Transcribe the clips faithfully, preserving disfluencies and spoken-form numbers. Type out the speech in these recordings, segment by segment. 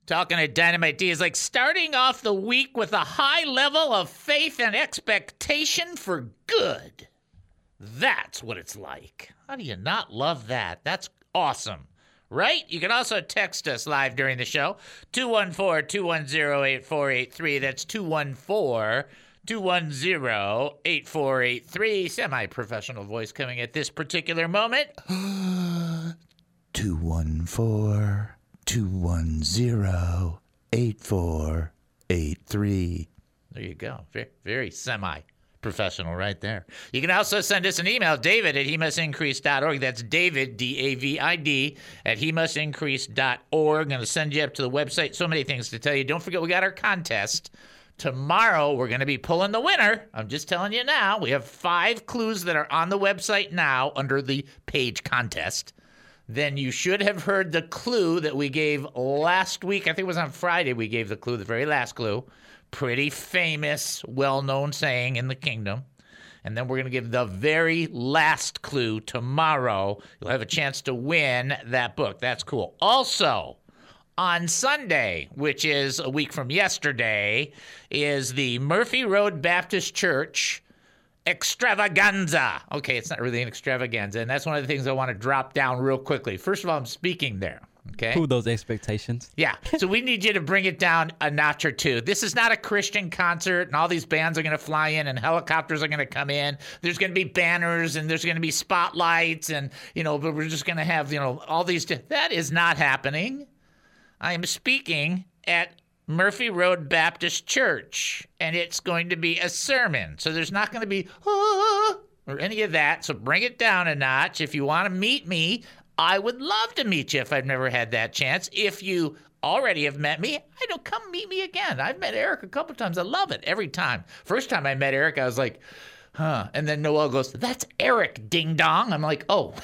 Talking to Dynamite D is like starting off the week with a high level of faith and expectation for good. That's what it's like. How do you not love that? That's awesome, right? You can also text us live during the show, two one four, two one zero, eight four eight three. That's two one four, two one zero, eight four eight three. Semi-professional voice coming at this particular moment. two one four, two one zero, eight four eight three. There you go. Very, very semi-professional right there. You can also send us an email, David at he must increase dot org. That's David, D A V I D, at he must increase dot org. I'm going to send you up to the website. So many things to tell you. Don't forget, we got our contest. Tomorrow, we're going to be pulling the winner. I'm just telling you now. We have five clues that are on the website now under the page contest. Then you should have heard the clue that we gave last week. I think it was on Friday we gave the clue, the very last clue. Pretty famous, well-known saying in the kingdom. And then we're going to give the very last clue tomorrow. You'll have a chance to win that book. That's cool. Also, on Sunday, which is a week from yesterday, is the Murphy Road Baptist Church extravaganza. Okay, it's not really an extravaganza, and that's one of the things I want to drop down real quickly. First of all, I'm speaking there. Okay. Who those expectations? Yeah. So we need you to bring it down a notch or two. This is not a Christian concert, and all these bands are going to fly in, and helicopters are going to come in. There's going to be banners, and there's going to be spotlights, and you know, but we're just going to have you know all these. That is not happening. I am speaking at Murphy Road Baptist Church, and it's going to be a sermon. So there's not going to be ah, or any of that. So bring it down a notch. If you want to meet me, I would love to meet you if I've never had that chance. If you already have met me, I don't come meet me again. I've met Eric a couple times. I love it every time. First time I met Eric, I was like, huh. And then Noel goes, that's Eric, ding dong. I'm like, oh.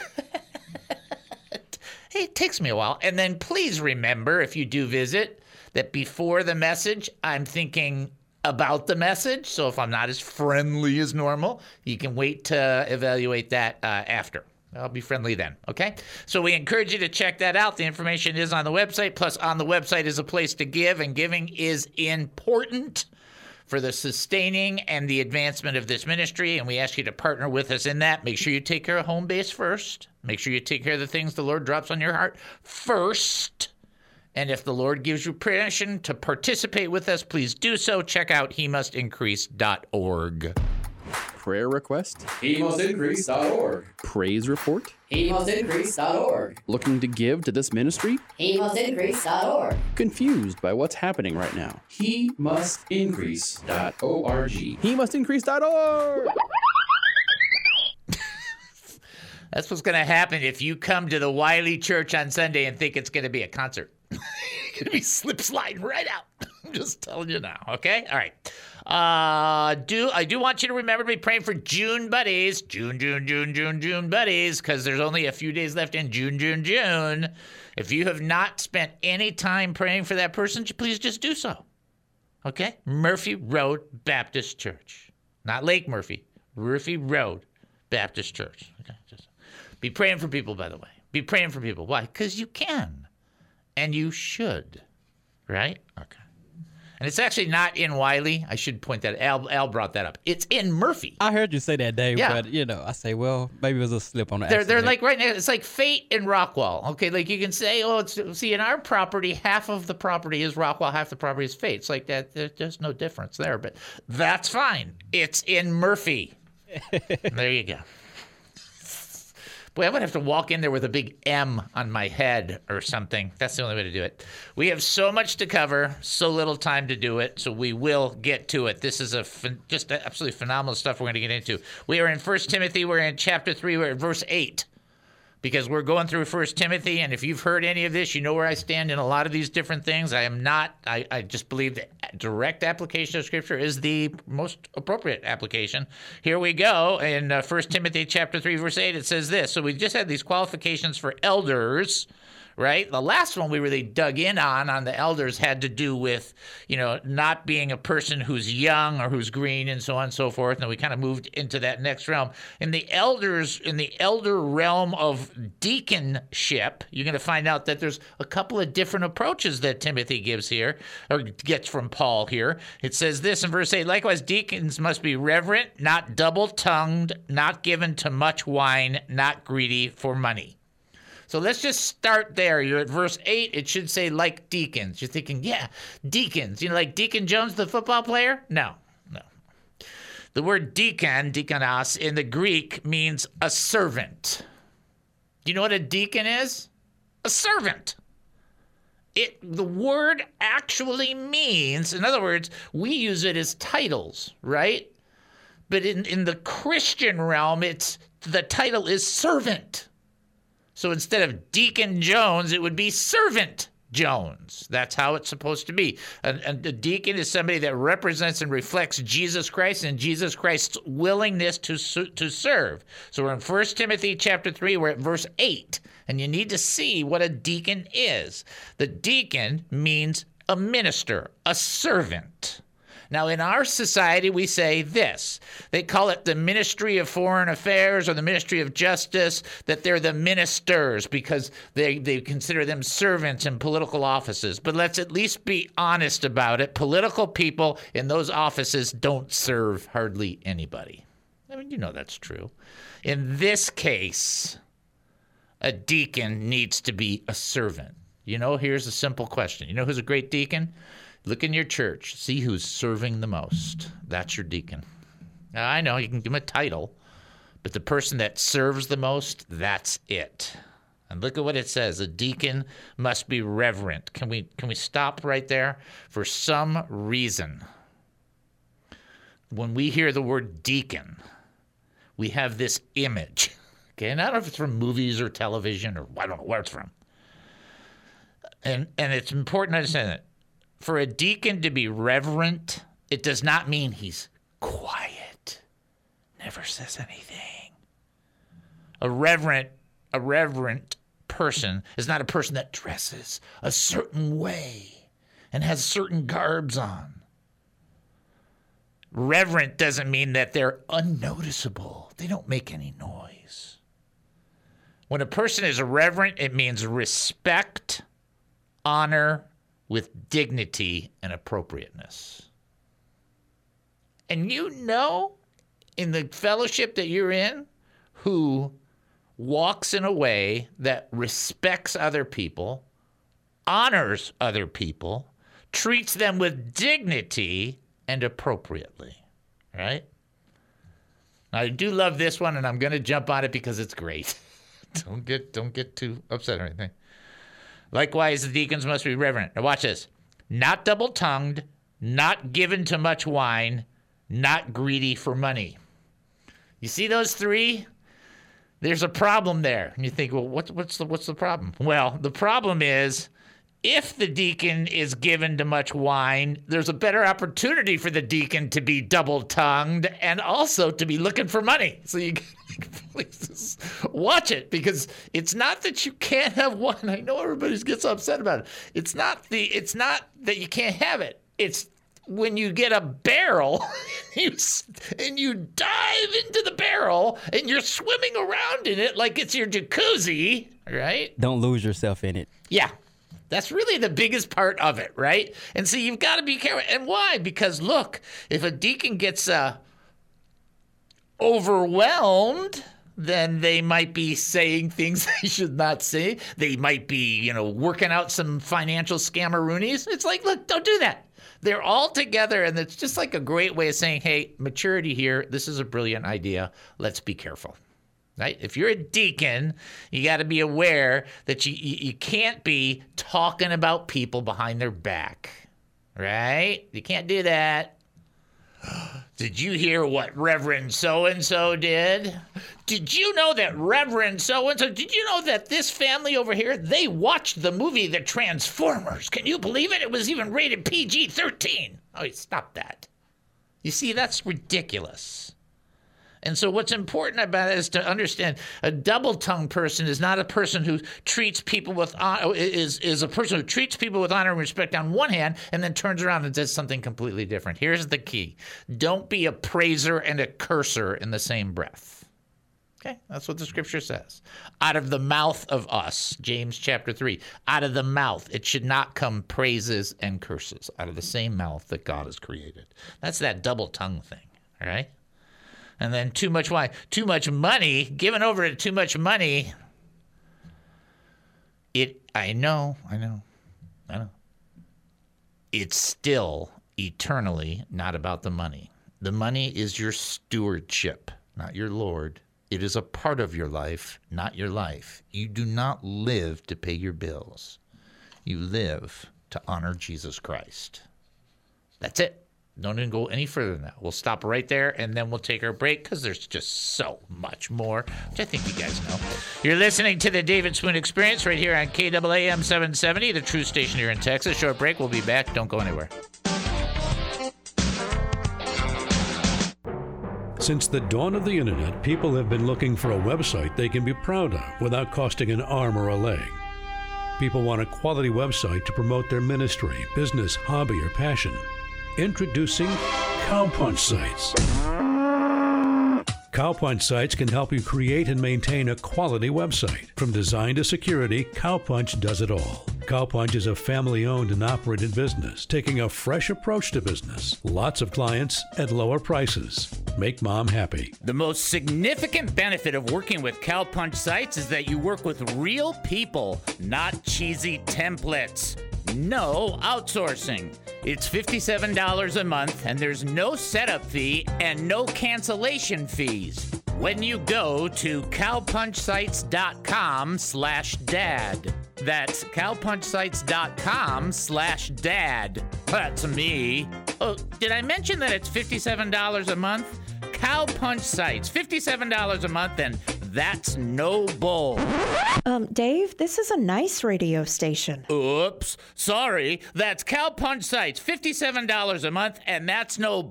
Hey, it takes me a while. And then please remember, if you do visit, that before the message, I'm thinking about the message. So if I'm not as friendly as normal, you can wait to evaluate that uh, after. I'll be friendly then, okay? So we encourage you to check that out. The information is on the website. Plus, on the website is a place to give, and giving is important for the sustaining and the advancement of this ministry, and we ask you to partner with us in that. Make sure you take care of home base first. Make sure you take care of the things the Lord drops on your heart first. And if the Lord gives you permission to participate with us, please do so. Check out he must increase dot org. Prayer request? he must increase dot org. Praise report? he must increase dot org. Looking to give to this ministry? he must increase dot org. Confused by what's happening right now? he must increase dot org. he must increase dot org. That's what's going to happen if you come to the Wiley Church on Sunday and think it's going to be a concert. You're going to be slip sliding right out. I'm just telling you now, okay? All right. Uh, do I do want you to remember to be praying for June buddies. June, June, June, June, June buddies, because there's only a few days left in June, June, June. If you have not spent any time praying for that person, please just do so. Okay? Murphy Road Baptist Church. Not Lake Murphy. Murphy Road Baptist Church. Okay? Just be praying for people, by the way. Be praying for people. Why? Because you can. And you should. Right? Okay. And it's actually not in Wiley. I should point that. Al, Al brought that up. It's in Murphy. I heard you say that, Dave. Yeah. But, you know, I say, well, maybe it was a slip on the They're, accident. they're like right now. It's like Fate and Rockwall. Okay, like you can say, oh, it's see, in our property, half of the property is Rockwall, half the property is Fate. It's like that. There, there's no difference there, but that's fine. It's in Murphy. There you go. Boy, I would have to walk in there with a big M on my head or something. That's the only way to do it. We have so much to cover, so little time to do it, so we will get to it. This is a ph- just absolutely phenomenal stuff we're going to get into. We are in First Timothy. We're in chapter three. We're at verse eight. Because we're going through First Timothy, and if you've heard any of this, you know where I stand in a lot of these different things. I am not, I, I just believe that direct application of Scripture is the most appropriate application. Here we go. In uh, First Timothy chapter three, verse eight, it says this. So we just had these qualifications for elders, right? The last one we really dug in on, on the elders, had to do with, you know, not being a person who's young or who's green and so on and so forth. And we kind of moved into that next realm. In the elders, in the elder realm of deaconship, you're going to find out that there's a couple of different approaches that Timothy gives here, or gets from Paul here. It says this in verse eight, likewise, deacons must be reverent, not double-tongued, not given to much wine, not greedy for money. So let's just start there. You're at verse eight. It should say like deacons. You're thinking, yeah, deacons. You know, like Deacon Jones, the football player? No, no. The word deacon, deakonos, in the Greek means a servant. Do you know what a deacon is? A servant. It, the word actually means, in other words, we use it as titles, right? But in, in the Christian realm, it's the title is servant. So instead of Deacon Jones, it would be Servant Jones. That's how it's supposed to be. A, a, a deacon is somebody that represents and reflects Jesus Christ and Jesus Christ's willingness to, to serve. So we're in First Timothy chapter three, we're at verse eight, and you need to see what a deacon is. The deacon means a minister, a servant. Now, in our society, we say this. They call it the Ministry of Foreign Affairs or the Ministry of Justice, that they're the ministers because they, they consider them servants in political offices. But let's at least be honest about it. Political people in those offices don't serve hardly anybody. I mean, you know that's true. In this case, a deacon needs to be a servant. You know, here's a simple question. You know who's a great deacon? Look in your church. See who's serving the most. That's your deacon. Now, I know you can give him a title, but the person that serves the most, that's it. And look at what it says. A deacon must be reverent. Can we can we stop right there? For some reason, when we hear the word deacon, we have this image. Okay, and I don't know if it's from movies or television or I don't know where it's from. And and it's important to understand that. For a deacon to be reverent, it does not mean he's quiet, never says anything. A reverent, a reverent person is not a person that dresses a certain way and has certain garbs on. Reverent doesn't mean that they're unnoticeable. They don't make any noise. When a person is reverent, it means respect, honor, with dignity and appropriateness. And you know, in the fellowship that you're in, who walks in a way that respects other people, honors other people, treats them with dignity and appropriately, right? Now, I do love this one, and I'm going to jump on it because it's great. don't get don't get too upset or anything. Likewise, the deacons must be reverent. Now watch this. Not double-tongued, not given to much wine, not greedy for money. You see those three? There's a problem there. And you think, well, what's, what's, the, what's the problem? Well, the problem is if the deacon is given to much wine, there's a better opportunity for the deacon to be double-tongued and also to be looking for money. So you please watch it, because it's not that you can't have one. I know everybody gets upset about it. It's not the. It's not that you can't have it. It's when you get a barrel you, and you dive into the barrel and you're swimming around in it like it's your jacuzzi, right? Don't lose yourself in it. Yeah. That's really the biggest part of it, right? And so you've got to be careful. And why? Because, look, if a deacon gets uh, overwhelmed, then they might be saying things they should not say. They might be, you know, working out some financial scammeroonies. It's like, look, don't do that. They're all together, and it's just like a great way of saying, hey, maturity here. This is a brilliant idea. Let's be careful. Right? If you're a deacon, you got to be aware that you, you you can't be talking about people behind their back, right? You can't do that. Did you hear what Reverend so-and-so did? Did you know that Reverend so-and-so, did you know that this family over here, they watched the movie The Transformers? Can you believe it? It was even rated P G thirteen. Oh, stop that. You see, that's ridiculous. And so what's important about it is to understand a double-tongued person is not a person who treats people with honor, is, is a person who treats people with honor and respect on one hand and then turns around and does something completely different. Here's the key. Don't be a praiser and a curser in the same breath. Okay, that's what the scripture says. Out of the mouth of us, James chapter three, out of the mouth, it should not come praises and curses out of the same mouth that God has created. That's that double tongue thing, all right? And then too much wine, too much money, giving over to too much money. It, I know, I know, I know. It's still eternally not about the money. The money is your stewardship, not your Lord. It is a part of your life, not your life. You do not live to pay your bills. You live to honor Jesus Christ. That's it. Don't even go any further than that. We'll stop right there, and then we'll take our break because there's just so much more, which I think you guys know. You're listening to the David Spoon Experience right here on K A A M seven seventy, the true station here in Texas. Short break. We'll be back. Don't go anywhere. Since the dawn of the internet, people have been looking for a website they can be proud of without costing an arm or a leg. People want a quality website to promote their ministry, business, hobby, or passion. Introducing Cowpunch Sites. Cowpunch Sites can help you create and maintain a quality website. From design to security, Cowpunch does it all. Cowpunch is a family-owned and operated business, taking a fresh approach to business. Lots of clients at lower prices. Make mom happy. The most significant benefit of working with Cowpunch Sites is that you work with real people, not cheesy templates. No outsourcing. It's fifty-seven dollars a month, and there's no setup fee and no cancellation fees when you go to cowpunchsites.com slash dad. That's cowpunchsites.com slash dad. That's me. Oh, did I mention that it's fifty-seven dollars a month? Cowpunch Sites, fifty-seven dollars a month, and that's no bull. Um, Dave, this is a nice radio station. Oops, sorry. That's Cowpunch Sites, fifty-seven dollars a month, and that's no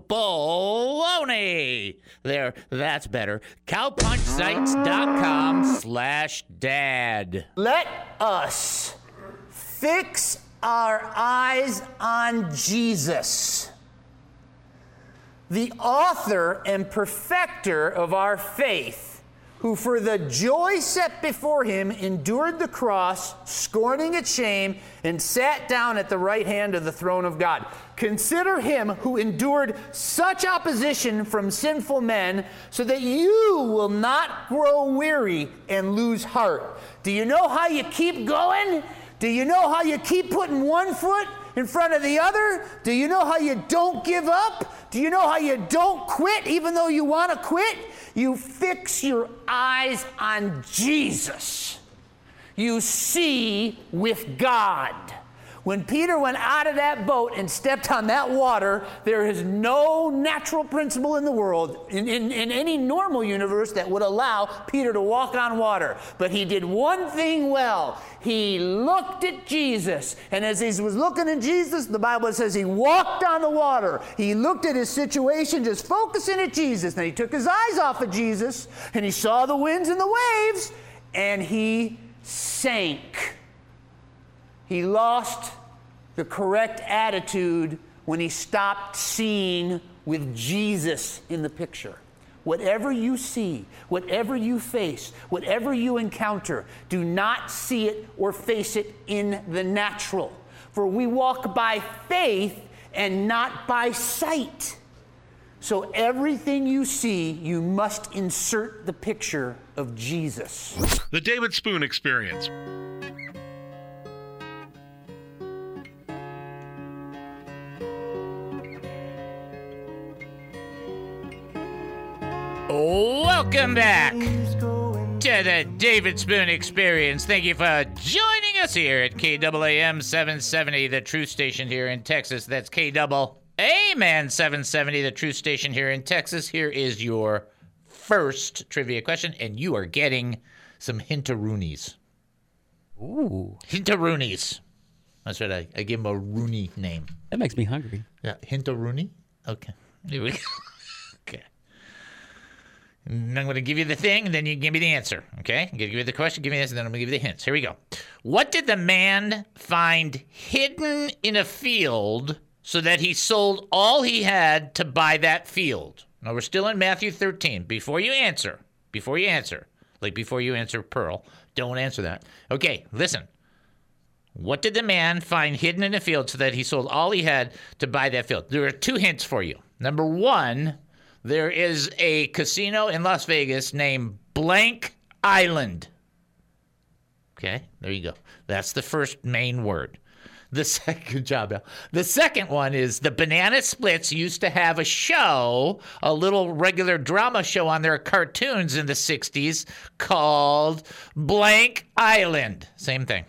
baloney. There, that's better. Cowpunchsites.com slash dad. Let us fix our eyes on Jesus, the author and perfecter of our faith, who for the joy set before him endured the cross, scorning its shame, and sat down at the right hand of the throne of God. Consider him who endured such opposition from sinful men, so that you will not grow weary and lose heart. Do you know how you keep going? Do you know how you keep putting one foot in front of the other? Do you know how you don't give up? Do you know how you don't quit even though you want to quit? You fix your eyes on Jesus. You see with God. When Peter went out of that boat and stepped on that water, there is no natural principle in the world, in, in, in any normal universe, that would allow Peter to walk on water. But he did one thing well. He looked at Jesus. And as he was looking at Jesus, the Bible says he walked on the water. He looked at his situation, just focusing at Jesus. Then he took his eyes off of Jesus, and he saw the winds and the waves, and he sank. He lost the correct attitude when he stopped seeing with Jesus in the picture. Whatever you see, whatever you face, whatever you encounter, do not see it or face it in the natural. For we walk by faith and not by sight. So everything you see, you must insert the picture of Jesus. The David Spoon Experience. Welcome back to the David Spoon Experience. Thank you for joining us here at K A A M seven seventy, the true station here in Texas. That's K A A M seven seventy, the true station here in Texas. Here is your first trivia question, and you are getting some hintaroonies. Ooh. Hintaroonies. That's right. I, I give him a Rooney name. That makes me hungry. Yeah, hintaroony? Okay. Here we go. Okay. And I'm going to give you the thing, and then you give me the answer, okay? I'm going to give you the question, give me this, and then I'm going to give you the hints. Here we go. What did the man find hidden in a field so that he sold all he had to buy that field? Now, we're still in Matthew thirteen. Before you answer, before you answer, like before you answer Pearl, don't answer that. Okay, listen. What did the man find hidden in a field so that he sold all he had to buy that field? There are two hints for you. Number one, there is a casino in Las Vegas named Blank Island. Okay, there you go. That's the first main word. The second, good job, Al. The second one is the Banana Splits used to have a show, a little regular drama show on their cartoons in the sixties called Blank Island. Same thing.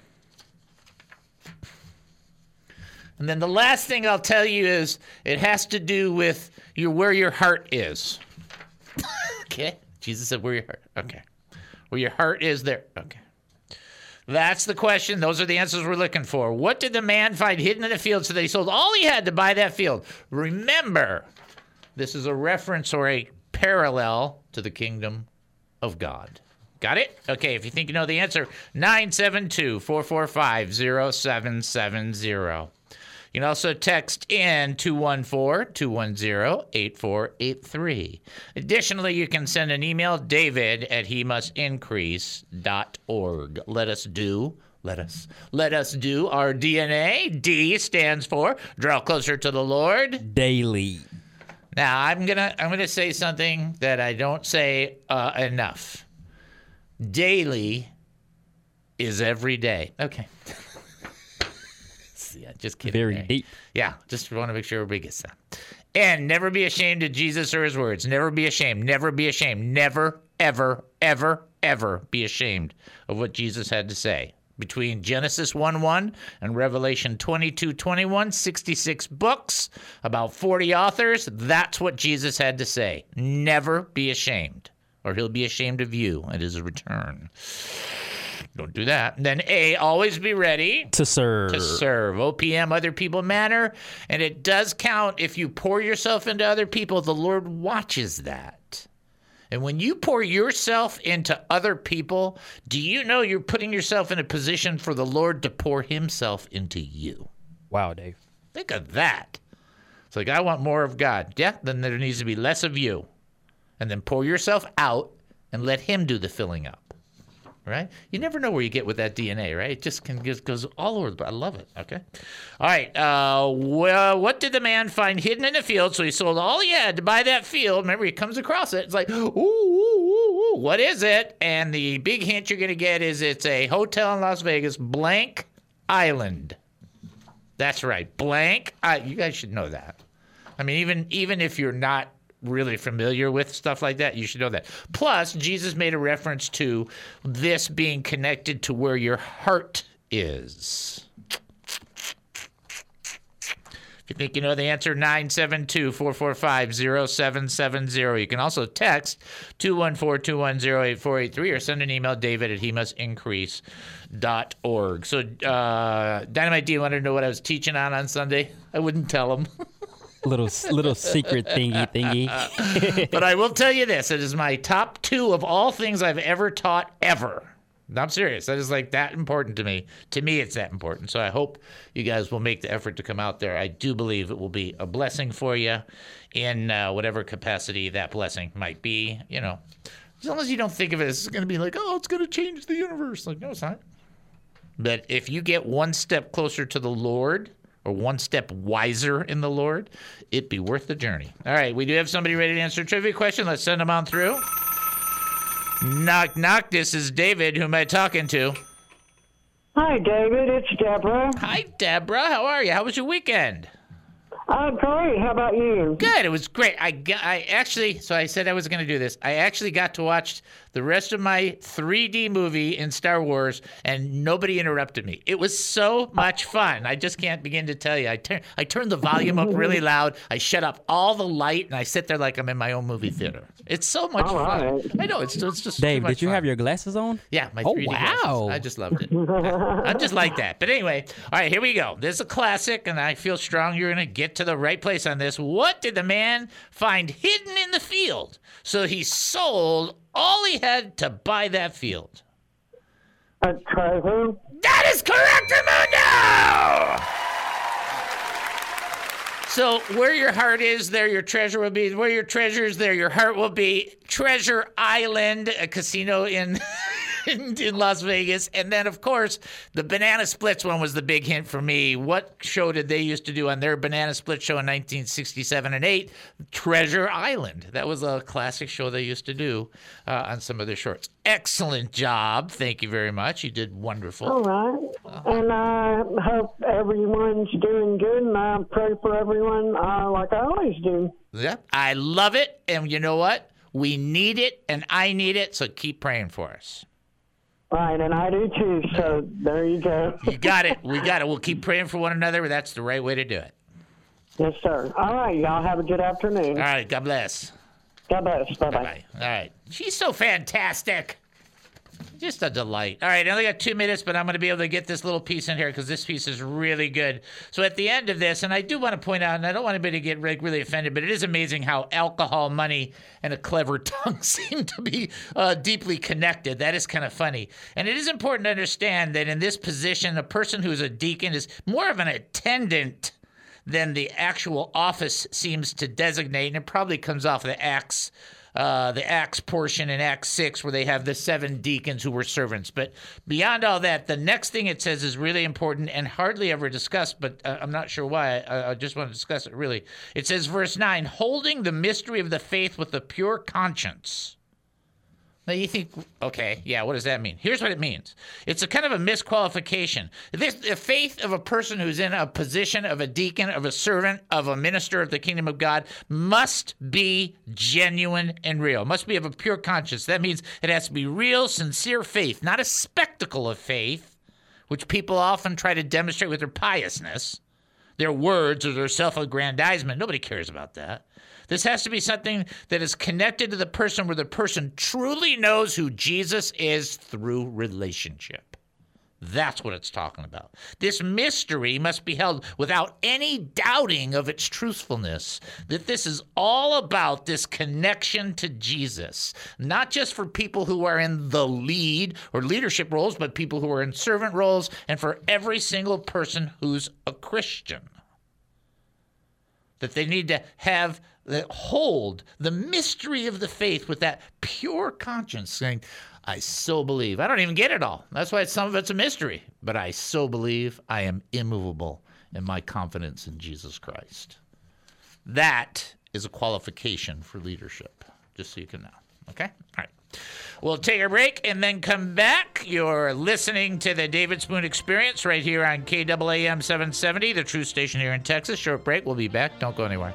And then the last thing I'll tell you is it has to do with your where your heart is. Okay? Jesus said where your heart. Okay. Where your heart is there. Okay. That's the question. Those are the answers we're looking for. What did the man find hidden in the field so that he sold all he had to buy that field? Remember, this is a reference or a parallel to the kingdom of God. Got it? Okay, if you think you know the answer, nine seven two, four four five, zero seven seven zero. You can also text in two one four, two one zero, eight four eight three. Additionally, you can send an email, david at he must increase dot org. Let us do, let us, let us do our D N A. D stands for draw closer to the Lord. Daily. Now, I'm gonna, I'm gonna say something that I don't say uh, enough. Daily is every day. Okay. Yeah, just kidding. Very right? deep. Yeah, just want to make sure everybody gets that. And never be ashamed of Jesus or his words. Never be ashamed. Never be ashamed. Never, ever, ever, ever be ashamed of what Jesus had to say. Between Genesis one one and Revelation twenty-two twenty-one, sixty-six books, about forty authors, that's what Jesus had to say. Never be ashamed, or he'll be ashamed of you at his return. Don't do that. And then A, always be ready to serve. To serve. O P M, other people matter. And it does count if you pour yourself into other people. The Lord watches that. And when you pour yourself into other people, do you know you're putting yourself in a position for the Lord to pour himself into you? Wow, Dave. Think of that. It's like, I want more of God. Yeah, then there needs to be less of you. And then pour yourself out and let him do the filling up. Right? You never know where you get with that D N A, right? It just can just goes all over. But I love it. Okay. All right. Uh, well, what did the man find hidden in the field? So he sold all he had to buy that field. Remember, he comes across it. It's like, ooh, ooh, ooh, ooh. What is it? And the big hint you're going to get is it's a hotel in Las Vegas, Blank Island. That's right. Blank. Uh, you guys should know that. I mean, even even if you're not really familiar with stuff like that, you should know that. Plus, Jesus made a reference to this being connected to where your heart is. If you think you know the answer, nine seven two, four four five, zero seven seven zero. You can also text two one four, two one zero, eight four eight three or send an email, david at he must increase dot org. So, uh, Dynamite D wanted to know what I was teaching on on Sunday. I wouldn't tell him. Little little secret thingy thingy. But I will tell you this. It is my top two of all things I've ever taught ever. I'm serious. That is like that important to me. To me, it's that important. So I hope you guys will make the effort to come out there. I do believe it will be a blessing for you in uh, whatever capacity that blessing might be. You know, as long as you don't think of it as going to be like, oh, it's going to change the universe. Like, no, it's not. But if you get one step closer to the Lord, or one step wiser in the Lord, it'd be worth the journey. All right, we do have somebody ready to answer a trivia question. Let's send them on through. Knock, knock. This is David. Who am I talking to? Hi, David. It's Deborah. Hi, Deborah. How are you? How was your weekend? Uh, great. How about you? Good. It was great. I, got, I actually, so I said I was going to do this. I actually got to watch the rest of my three D movie in Star Wars, and nobody interrupted me. It was so much fun. I just can't begin to tell you. I, turn, I turned the volume up really loud. I shut up all the light, and I sit there like I'm in my own movie theater. It's so much all fun. Right. I know. It's, it's just Dave, too much did you fun. have your glasses on? Yeah, my oh, three D wow. glasses. I just loved it. I'm just like that. But anyway, all right, here we go. This is a classic, and I feel strong you're going to get to the right place on this. What did the man find hidden in the field? So he sold all he had to buy that field. A treasure? That is correct, Raimundo! So where your heart is, there your treasure will be. Where your treasure is, there your heart will be. Treasure Island, a casino in... in Las Vegas. And then, of course, the Banana Splits one was the big hint for me. What show did they used to do on their Banana Split show in nineteen sixty-seven and eight? Treasure Island. That was a classic show they used to do uh, on some of their shorts. Excellent job. Thank you very much. You did wonderful. All right. And I hope everyone's doing good, and I pray for everyone uh, like I always do. Yeah, I love it. And you know what? We need it, and I need it, so keep praying for us. Right, and I do too, so there you go. You got it. We got it. We'll keep praying for one another. That's the right way to do it. Yes, sir. All right, y'all have a good afternoon. All right, God bless. God bless. Bye-bye. Bye-bye. All right. She's so fantastic. Just a delight. All right, I only got two minutes, but I'm going to be able to get this little piece in here because this piece is really good. So at the end of this, and I do want to point out, and I don't want anybody to get really offended, but it is amazing how alcohol, money, and a clever tongue seem to be uh, deeply connected. That is kind of funny. And it is important to understand that in this position, a person who's a deacon is more of an attendant than the actual office seems to designate, and it probably comes off of the Acts Uh, the Acts portion in Acts six where they have the seven deacons who were servants. But beyond all that, the next thing it says is really important and hardly ever discussed, but uh, I'm not sure why. I, I just want to discuss it really. It says, verse nine, holding the mystery of the faith with a pure conscience. Now you think, okay, yeah, what does that mean? Here's what it means. It's a kind of a misqualification. This, the faith of a person who's in a position of a deacon, of a servant, of a minister of the kingdom of God must be genuine and real. Must be of a pure conscience. That means it has to be real, sincere faith, not a spectacle of faith, which people often try to demonstrate with their piousness, their words, or their self-aggrandizement. Nobody cares about that. This has to be something that is connected to the person where the person truly knows who Jesus is through relationship. That's what it's talking about. This mystery must be held without any doubting of its truthfulness, that this is all about this connection to Jesus, not just for people who are in the lead or leadership roles, but people who are in servant roles, and for every single person who's a Christian. That they need to have, that hold the mystery of the faith with that pure conscience, saying, I so believe. I don't even get it all. That's why some of it's a mystery. But I so believe, I am immovable in my confidence in Jesus Christ. That is a qualification for leadership, just so you can know. Okay? All right. We'll take a break and then come back. You're listening to the David Spoon Experience right here on K A A M seven seventy, the Truth Station here in Texas. Short break. We'll be back. Don't go anywhere.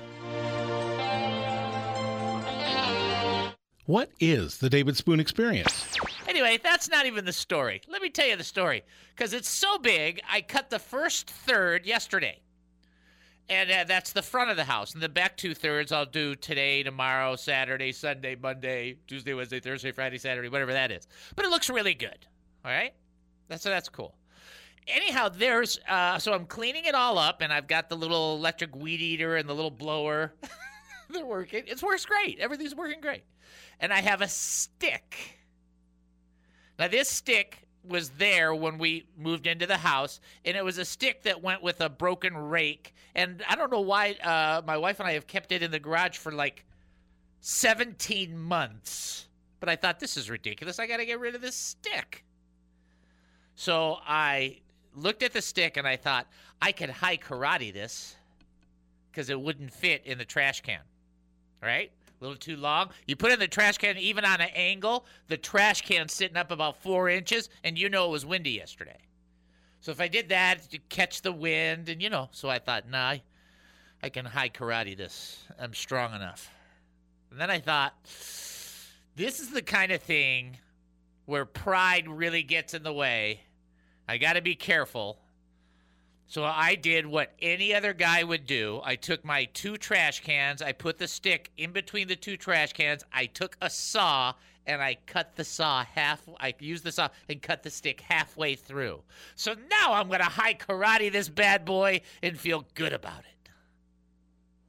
What is the David Spoon Experience? Anyway, that's not even the story. Let me tell you the story. Because it's so big, I cut the first third yesterday. And uh, that's the front of the house. And the back two-thirds I'll do today, tomorrow, Saturday, Sunday, Monday, Tuesday, Wednesday, Thursday, Friday, Saturday, whatever that is. But it looks really good. All right? That's, so that's cool. Anyhow, there's, uh, so I'm cleaning it all up, and I've got the little electric weed eater and the little blower. They're working. It works great. Everything's working great. And I have a stick. Now, this stick was there when we moved into the house, and it was a stick that went with a broken rake. And I don't know why uh, my wife and I have kept it in the garage for like seventeen months. But I thought, this is ridiculous. I got to get rid of this stick. So I looked at the stick, and I thought, I could high karate this because it wouldn't fit in the trash can. All right? A little too long. You put it in the trash can even on an angle, the trash can's sitting up about four inches, and you know it was windy yesterday. So if I did that, to catch the wind, and you know, so I thought, nah, I, I can high karate this. I'm strong enough. And then I thought, this is the kind of thing where pride really gets in the way. I got to be careful. So I did what any other guy would do. I took my two trash cans. I put the stick in between the two trash cans. I took a saw, and I cut the saw half. I used the saw and cut the stick halfway through. So now I'm going to high karate this bad boy and feel good about it.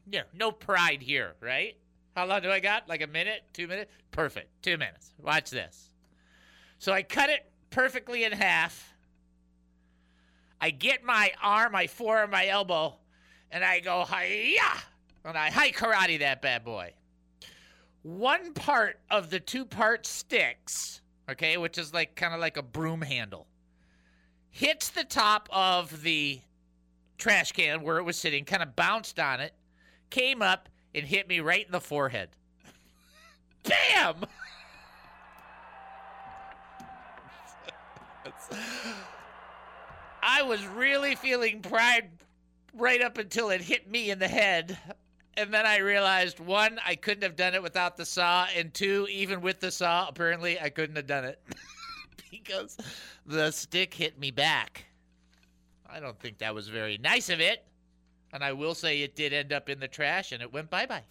you know, no pride here, right? How long do I got? Like a minute? Two minutes? Perfect. Two minutes. Watch this. So I cut it perfectly in half. I get my arm, my forearm, my elbow, and I go, hi-ya! And I high karate that bad boy. One part of the two-part sticks, okay, which is like kind of like a broom handle, hits the top of the trash can where it was sitting, kind of bounced on it, came up, and hit me right in the forehead. Bam! I was really feeling pride right up until it hit me in the head. And then I realized, one, I couldn't have done it without the saw, and two, even with the saw, apparently I couldn't have done it because the stick hit me back. I don't think that was very nice of it. And I will say it did end up in the trash, and it went bye-bye.